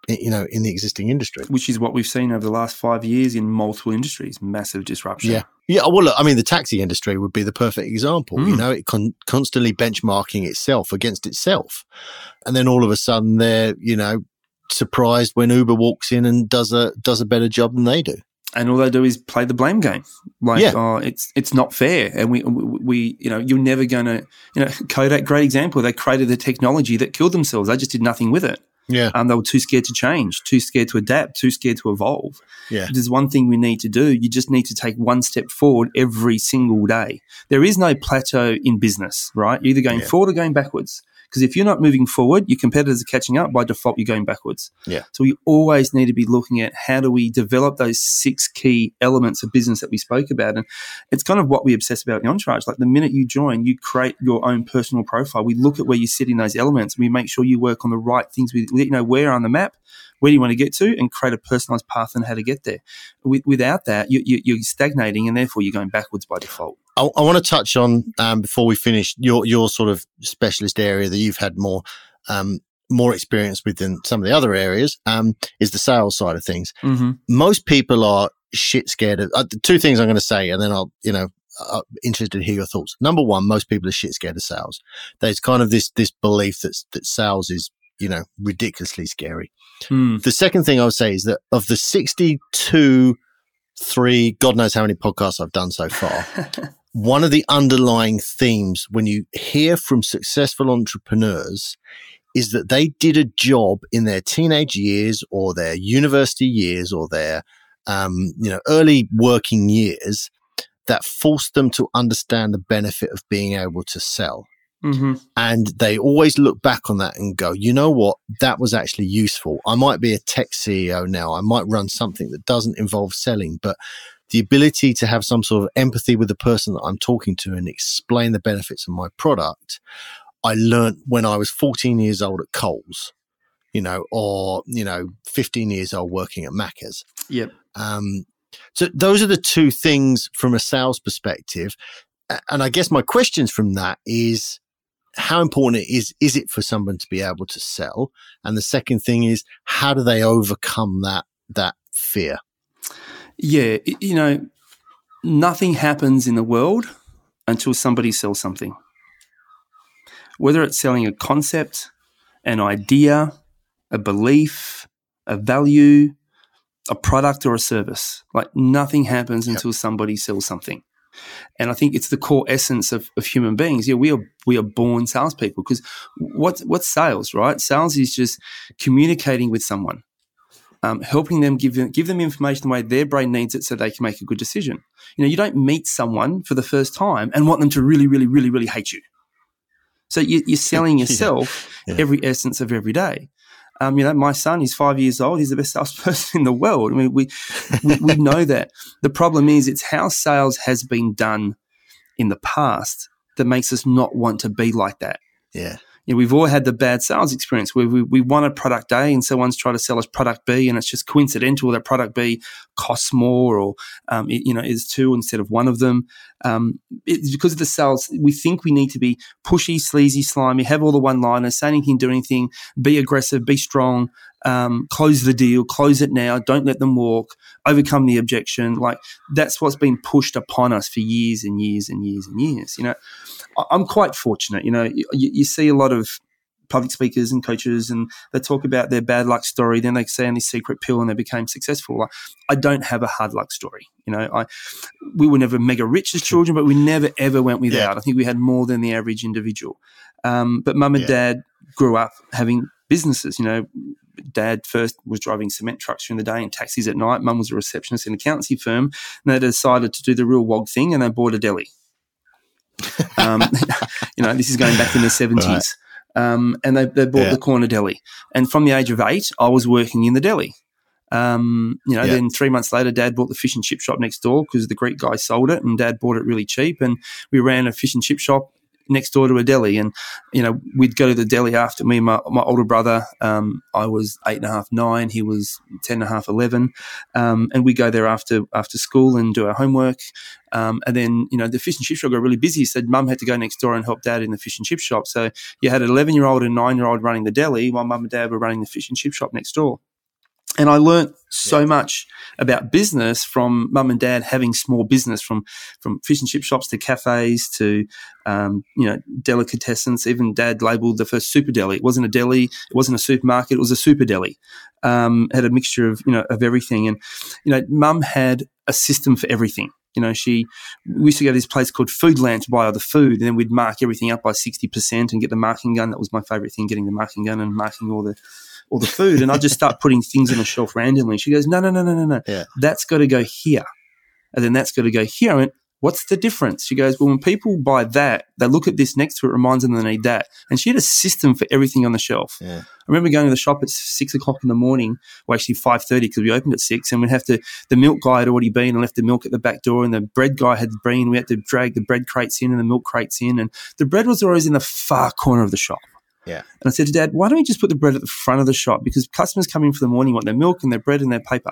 Speaker 3: you know, in the existing industry.
Speaker 2: Which is what we've seen over the last five years in multiple industries, massive disruption.
Speaker 3: Yeah. Yeah. Well, look, I mean, the taxi industry would be the perfect example. Mm. You know, it con- constantly benchmarking itself against itself. And then all of a sudden they're, you know, surprised when Uber walks in and does a, does a better job than they do.
Speaker 2: And all they do is play the blame game. Like, yeah. oh, it's it's not fair. And we, we you know, you're never going to, you know, Kodak, great example. They created the technology that killed themselves. They just did nothing with it.
Speaker 3: Yeah.
Speaker 2: Um, they were too scared to change, too scared to adapt, too scared to evolve.
Speaker 3: Yeah.
Speaker 2: There's one thing we need to do. You just need to take one step forward every single day. There is no plateau in business, right? You're either going yeah. forward or going backwards. Because if you're not moving forward, your competitors are catching up. By default, you're going backwards.
Speaker 3: Yeah.
Speaker 2: So we always need to be looking at how do we develop those six key elements of business that we spoke about. And it's kind of what we obsess about in Entourage. Like the minute you join, you create your own personal profile. We look at where you sit in those elements and we make sure you work on the right things. We let you know where on the map, where do you want to get to, and create a personalized path on how to get there. Without that, you, you, you're stagnating and therefore you're going backwards by default.
Speaker 3: I, I want to touch on, um, before we finish, your your sort of specialist area that you've had more um, more experience with than some of the other areas, um, is the sales side of things.
Speaker 2: Mm-hmm.
Speaker 3: Most people are shit scared of, uh, two things I'm going to say, and then I'll, you know, I'm interested to hear your thoughts. Number one, most people are shit scared of sales. There's kind of this this belief that, that sales is, you know, ridiculously scary.
Speaker 2: Mm.
Speaker 3: The second thing I would say is that of the sixty-two, three, God knows how many podcasts I've done so far, one of the underlying themes when you hear from successful entrepreneurs is that they did a job in their teenage years or their university years or their, um, you know, early working years that forced them to understand the benefit of being able to sell.
Speaker 2: Mm-hmm.
Speaker 3: And they always look back on that and go, you know what, that was actually useful. I might be a tech C E O now. I might run something that doesn't involve selling, but the ability to have some sort of empathy with the person that I'm talking to and explain the benefits of my product, I learned when I was fourteen years old at Coles, you know, or, you know, fifteen years old working at Macca's.
Speaker 2: Yep.
Speaker 3: Um, so those are the two things from a sales perspective. And I guess my questions from that is, how important it is, is it for someone to be able to sell? And the second thing is, how do they overcome that, that fear?
Speaker 2: Yeah. You know, nothing happens in the world until somebody sells something. Whether it's selling a concept, an idea, a belief, a value, a product or a service, like nothing happens
Speaker 3: Yep.
Speaker 2: until somebody sells something. And I think it's the core essence of, of human beings. Yeah, we are we are born salespeople because what's what's sales, right? Sales is just communicating with someone, um, helping them give them give them information the way their brain needs it, so they can make a good decision. You know, you don't meet someone for the first time and want them to really, really, really, really hate you. So you, you're selling yourself
Speaker 3: yeah. Yeah.
Speaker 2: every essence of every day. Um, you know, my son, he's five years old. He's the best salesperson in the world. I mean, we, we we know that. The problem is it's how sales has been done in the past that makes us not want to be like that.
Speaker 3: Yeah.
Speaker 2: You know, we've all had the bad sales experience where we, we want a product A and someone's trying to sell us product B, and it's just coincidental that product B costs more, or um, it, you know, is two instead of one of them. Um, it's because of the sales. We think we need to be pushy, sleazy, slimy, have all the one-liners, say anything, do anything, be aggressive, be strong, um, close the deal, close it now, don't let them walk, overcome the objection. Like that's what's been pushed upon us for years and years and years and years. You know, I'm quite fortunate. You know, you, you see a lot of public speakers and coaches, and they talk about their bad luck story. Then they say on this secret pill, and they became successful. Like, I don't have a hard luck story. You know, I we were never mega rich as children, but we never ever went without.
Speaker 3: Yeah.
Speaker 2: I think we had more than the average individual. Um, but mum and
Speaker 3: Yeah.
Speaker 2: dad grew up having businesses. You know, dad first was driving cement trucks during the day and taxis at night. Mum was a receptionist in an accountancy firm, and they decided to do the real wog thing, and they bought a deli. um, you know, this is going back in the seventies. Right. Um, and they, they bought
Speaker 3: Yeah.
Speaker 2: the corner deli. And from the age of eight, I was working in the deli. Um, you know,
Speaker 3: Yeah.
Speaker 2: then three months later, Dad bought the fish and chip shop next door because the Greek guy sold it, and Dad bought it really cheap. And we ran a fish and chip shop next door to a deli. And, you know, we'd go to the deli after me and my, my older brother. Um, I was eight and a half, nine. He was ten and a half, eleven. Um, and we'd go there after after school and do our homework. Um, and then, you know, the fish and chip shop got really busy. So Mum had to go next door and help Dad in the fish and chip shop. So you had an eleven-year-old and nine-year-old running the deli while Mum and Dad were running the fish and chip shop next door. And I learnt so yeah. much about business from mum and dad having small business, from from fish and chip shops to cafes to, um, you know, delicatessens. Even dad labelled the first super deli. It wasn't a deli. It wasn't a supermarket. It was a super deli. Um, had a mixture of, you know, of everything. And, you know, mum had a system for everything. You know, she, we used to go to this place called Foodland to buy all the food, and then we'd mark everything up by sixty percent and get the marking gun. That was my favourite thing, getting the marking gun and marking all the, all the food. And I'd just start putting things on a shelf randomly. She goes, no, no, no, no, no, no.
Speaker 3: Yeah.
Speaker 2: That's got to go here. And then that's got to go here. I went, what's the difference? She goes, well, when people buy that, they look at this next to it, reminds them they need that. And she had a system for everything on the shelf.
Speaker 3: Yeah.
Speaker 2: I remember going to the shop at six o'clock in the morning, or actually five thirty because we opened at six, and we'd have to, the milk guy had already been and left the milk at the back door, and the bread guy had been, we had to drag the bread crates in and the milk crates in, and the bread was always in the far corner of the shop.
Speaker 3: Yeah.
Speaker 2: And I said to Dad, why don't we just put the bread at the front of the shop? Because customers come in for the morning, want their milk and their bread and their paper.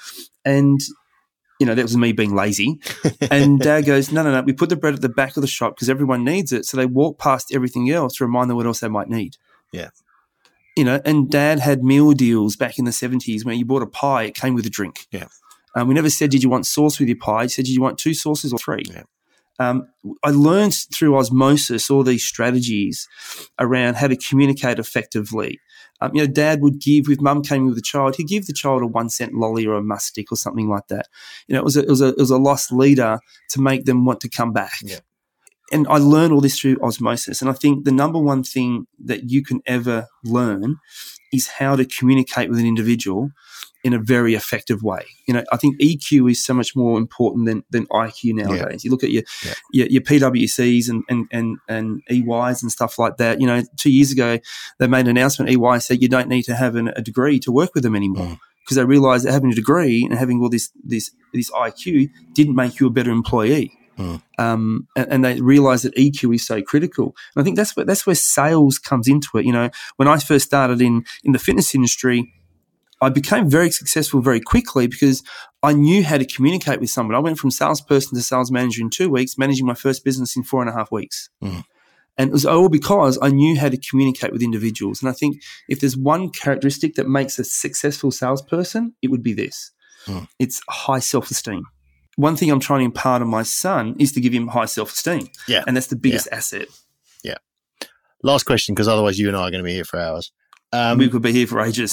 Speaker 2: And, you know, that was me being lazy. And Dad goes, no, no, no, we put the bread at the back of the shop because everyone needs it. So they walk past everything else to remind them what else they might need.
Speaker 3: Yeah.
Speaker 2: You know, and Dad had meal deals back in the seventies where you bought a pie, it came with a drink.
Speaker 3: Yeah.
Speaker 2: Um, we never said, did you want sauce with your pie? He said, did you want two sauces or three?
Speaker 3: Yeah.
Speaker 2: Um, I learned through osmosis all these strategies around how to communicate effectively. Um, you know, Dad would give, if Mum came in with a child, he'd give the child a one cent lolly or a must stick or something like that. You know, it was a, it was a, it was a lost leader to make them want to come back.
Speaker 3: Yeah.
Speaker 2: And I learned all this through osmosis. And I think the number one thing that you can ever learn is how to communicate with an individual in a very effective way. You know, I think E Q is so much more important than, than I Q nowadays. Yeah. You look at your, yeah. your your P W Cs and, and, and, and E Ys and stuff like that. You know, two years ago, they made an announcement, E Y said you don't need to have an, a degree to work with them anymore because mm. they realised that having a degree and having all this, this, this I Q didn't make you a better employee. Mm. Um, and, and they realised that E Q is so critical. And I think that's where, that's where sales comes into it. You know, when I first started in, in the fitness industry, I became very successful very quickly because I knew how to communicate with someone. I went from salesperson to sales manager in two weeks, managing my first business in four and a half weeks. Mm. And it was all because I knew how to communicate with individuals. And I think if there's one characteristic that makes a successful salesperson, it would be this. Mm. It's high self-esteem. One thing I'm trying to impart on my son is to give him high self-esteem.
Speaker 3: Yeah.
Speaker 2: And that's the biggest
Speaker 3: yeah.
Speaker 2: asset.
Speaker 3: Yeah. Last question, because otherwise you and I are going to be here for hours. Um,
Speaker 2: we could be here for ages.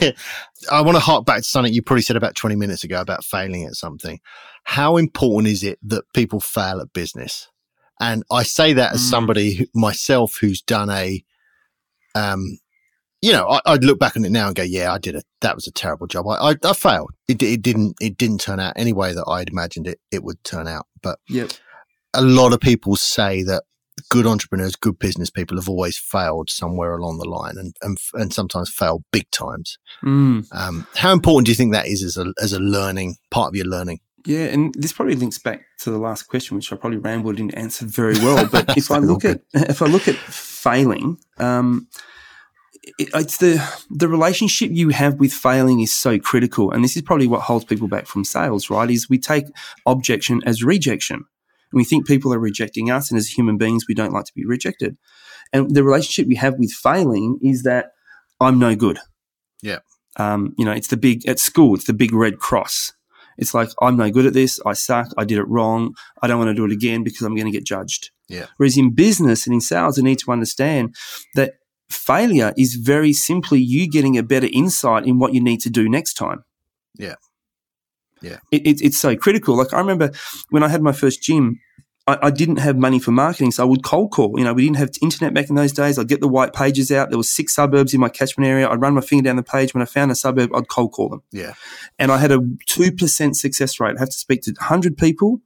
Speaker 3: I want to hark back to something you probably said about twenty minutes ago about failing at something. How important is it that people fail at business? And I say that as mm. somebody who, myself who's done a, um, you know, I, I'd look back on it now and go, yeah, I did it. That was a terrible job. I, I, I failed. It, it didn't. It didn't turn out any way that I'd imagined it. It would turn out. But
Speaker 2: yep.
Speaker 3: a lot of people say that good entrepreneurs, good business people have always failed somewhere along the line, and and, and sometimes fail big times.
Speaker 2: Mm.
Speaker 3: Um, how important do you think that is as a as a learning part of your learning?
Speaker 2: Yeah, and this probably links back to the last question, which I probably rambled and answered very well. But if I look at if I look at failing, um, it, it's the the relationship you have with failing is so critical, and this is probably what holds people back from sales. Right? Is we take objection as rejection. And we think people are rejecting us, and as human beings, we don't like to be rejected. And the relationship we have with failing is that I'm no good.
Speaker 3: Yeah.
Speaker 2: Um, you know, it's the big, at school, it's the big red cross. It's like, I'm no good at this. I suck. I did it wrong. I don't want to do it again because I'm going to get judged.
Speaker 3: Yeah.
Speaker 2: Whereas in business and in sales, I need to understand that failure is very simply you getting a better insight in what you need to do next time.
Speaker 3: Yeah. Yeah,
Speaker 2: it, it, it's so critical. Like I remember when I had my first gym, I, I didn't have money for marketing, so I would cold call. You know, we didn't have internet back in those days. I'd get the white pages out. There was six suburbs in my catchment area. I'd run my finger down the page. When I found a suburb, I'd cold call them.
Speaker 3: Yeah,
Speaker 2: and I had a two percent success rate. I have to speak to one hundred people,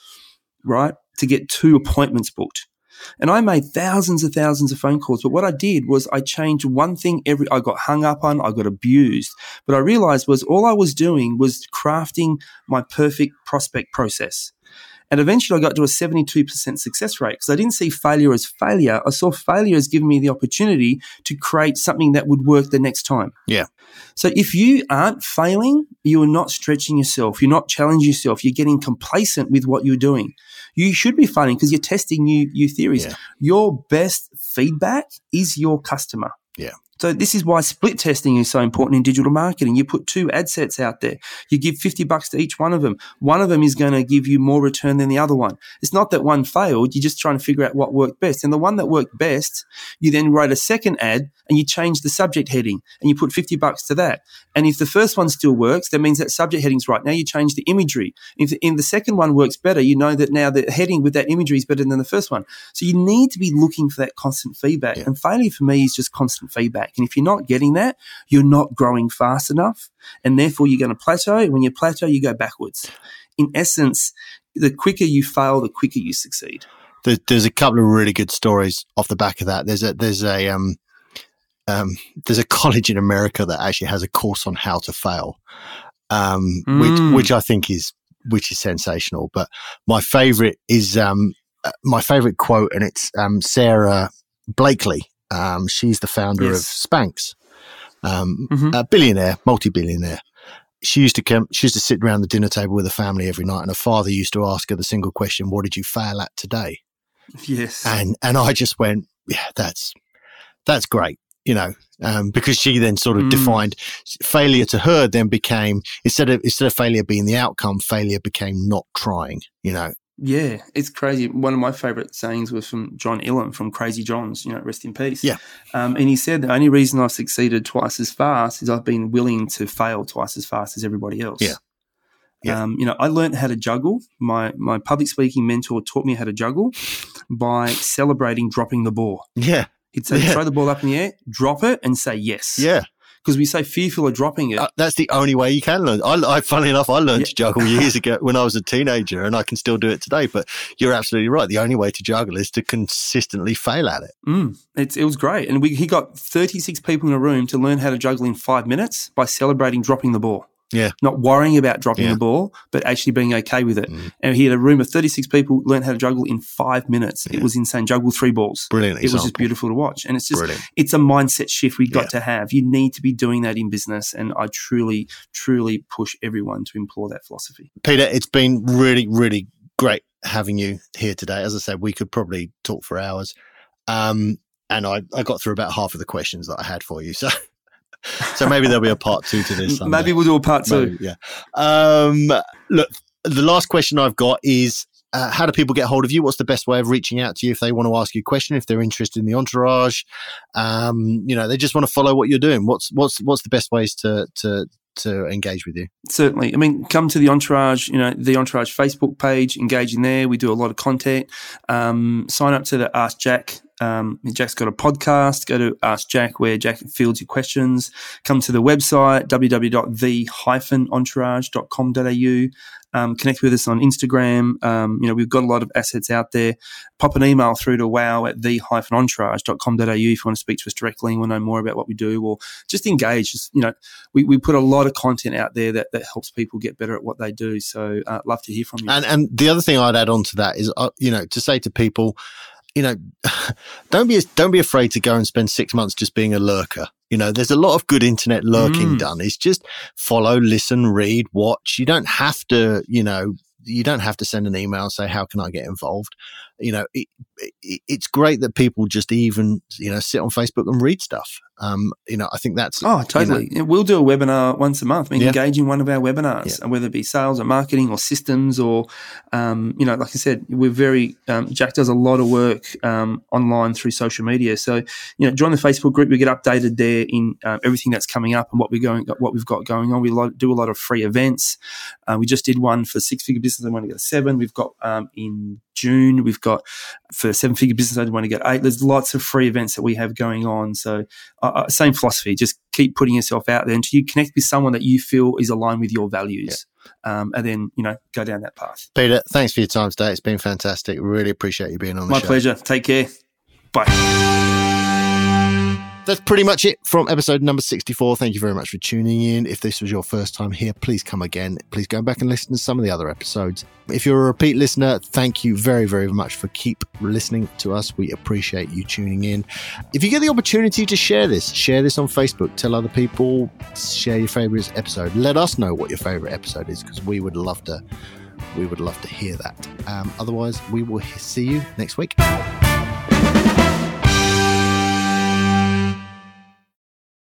Speaker 2: right, to get two appointments booked. And I made thousands and thousands of phone calls. But what I did was I changed one thing every, I got hung up on, I got abused. But I realized was all I was doing was crafting my perfect prospect process. And eventually I got to a seventy-two percent success rate because I didn't see failure as failure. I saw failure as giving me the opportunity to create something that would work the next time.
Speaker 3: Yeah.
Speaker 2: So if you aren't failing, you are not stretching yourself. You're not challenging yourself. You're getting complacent with what you're doing. You should be failing because you're testing new, new theories.
Speaker 3: Yeah.
Speaker 2: Your best feedback is your customer.
Speaker 3: Yeah.
Speaker 2: So this is why split testing is so important in digital marketing. You put two ad sets out there. You give fifty bucks to each one of them. One of them is going to give you more return than the other one. It's not that one failed. You're just trying to figure out what worked best. And the one that worked best, you then write a second ad and you change the subject heading and you put fifty bucks to that. And if the first one still works, that means that subject heading's right. Now you change the imagery. If the, if the second one works better, you know that now the heading with that imagery is better than the first one. So you need to be looking for that constant feedback. Yeah. And failure for me is just constant feedback. And if you're not getting that, you're not growing fast enough. And therefore you're going to plateau. When you plateau, you go backwards. In essence, the quicker you fail, the quicker you succeed.
Speaker 3: There's a couple of really good stories off the back of that. There's a, there's a, um, um, there's a college in America that actually has a course on how to fail, um, mm. which, which I think is, which is sensational. But my favorite is, um, my favorite quote, and it's, um, Sarah Blakely. Um, she's the founder yes. of Spanx, um, mm-hmm. a billionaire, multi-billionaire. She used to come, she used to sit around the dinner table with her family every night, and her father used to ask her the single question, "What did you fail at today?"
Speaker 2: Yes.
Speaker 3: And, and I just went, yeah, that's, that's great, you know, um, because she then sort of mm. defined failure to her then became, instead of, instead of failure being the outcome, failure became not trying, you know.
Speaker 2: Yeah, it's crazy. One of my favorite sayings was from John Illam from Crazy Johns, you know, rest in peace.
Speaker 3: Yeah.
Speaker 2: Um, and he said the only reason I've succeeded twice as fast is I've been willing to fail twice as fast as everybody else.
Speaker 3: Yeah. Yeah.
Speaker 2: Um, you know, I learned how to juggle. My my public speaking mentor taught me how to juggle by celebrating dropping the ball.
Speaker 3: Yeah.
Speaker 2: He'd say,
Speaker 3: yeah.
Speaker 2: throw the ball up in the air, drop it, and say yes.
Speaker 3: Yeah.
Speaker 2: Because we say fearful of dropping it.
Speaker 3: Uh, that's the only way you can learn. I, I funnily enough, I learned
Speaker 2: yeah.
Speaker 3: to juggle years ago when I was a teenager, and I can still do it today. But you're absolutely right. The only way to juggle is to consistently fail at it.
Speaker 2: Mm, it's, it was great. And we, he got thirty-six people in a room to learn how to juggle in five minutes by celebrating dropping the ball.
Speaker 3: Yeah.
Speaker 2: Not worrying about dropping
Speaker 3: yeah.
Speaker 2: the ball, but actually being okay with it.
Speaker 3: Mm.
Speaker 2: And he had a room of thirty-six people learn how to juggle in five minutes. Yeah. It was insane. Juggle three balls.
Speaker 3: Brilliant
Speaker 2: It
Speaker 3: example.
Speaker 2: was just beautiful to watch. And it's just,
Speaker 3: Brilliant.
Speaker 2: It's a mindset shift we've got
Speaker 3: yeah.
Speaker 2: to have. You need to be doing that in business. And I truly, truly push everyone to employ that philosophy.
Speaker 3: Peter, it's been really, really great having you here today. As I said, we could probably talk for hours. Um, and I, I got through about half of the questions that I had for you. So So maybe there'll be a part two to this someday.
Speaker 2: Maybe we'll do a part two.
Speaker 3: Maybe, yeah. Um, look, the last question I've got is, uh, how do people get hold of you? What's the best way of reaching out to you if they want to ask you a question, if they're interested in the entourage? Um, you know, they just want to follow what you're doing. What's what's what's the best ways to to to engage with you?
Speaker 2: Certainly. I mean, come to the Entourage, you know, the Entourage Facebook page, engage in there. We do a lot of content. Um, sign up to the Ask Jack. Um, Jack's got a podcast. Go to Ask Jack where Jack fields your questions. Come to the website, w w w dot the dash entourage dot com dot a u. Um, connect with us on Instagram. Um, you know, we've got a lot of assets out there. Pop an email through to wow at the dash entourage dot com dot a u if you want to speak to us directly and want to know more about what we do, or just engage. Just, you know, we, we put a lot of content out there that, that helps people get better at what they do. So uh, love to hear from you.
Speaker 3: And, and the other thing I'd add on to that is, uh, you know, to say to people, you know, don't be don't be afraid to go and spend six months just being a lurker. You know, there's a lot of good internet lurking mm. done. It's just follow, listen, read, watch. You don't have to, you know, you don't have to send an email and say, how can I get involved? You know, it, it, it's great that people just even, you know, sit on Facebook and read stuff. Um, you know, I think that's...
Speaker 2: Oh, totally. You know, we'll do a webinar once a month. I mean, yeah. engage in one of our webinars,
Speaker 3: yeah.
Speaker 2: whether it be sales or marketing or systems or, um, you know, like I said, we're very... Um, Jack does a lot of work um, online through social media. So, you know, join the Facebook group. We get updated there in um, everything that's coming up and what we're going, what we've got going on. We do a lot of free events. Uh, we just did one for six-figure business. I want to get seven. We've got um, in June, we've got for seven-figure business, I want to get eight. There's lots of free events that we have going on. So uh, same philosophy, just keep putting yourself out there until you connect with someone that you feel is aligned with your values. Yeah. Um, and then, you know, go down that path.
Speaker 3: Peter, thanks for your time today. It's been fantastic. Really appreciate you being on the
Speaker 2: My
Speaker 3: show.
Speaker 2: My pleasure. Take care. Bye.
Speaker 3: That's pretty much it from episode number sixty-four. Thank you very much for tuning in. If this was your first time here, please come again. Please go back and listen to some of the other episodes. If you're a repeat listener, thank you very, very much for keep listening to us. We appreciate you tuning in. If you get the opportunity to share this, share this on Facebook. Tell other people, share your favorite episode. Let us know what your favorite episode is, because we would love to, we would love to hear that. Um, otherwise, we will see you next week.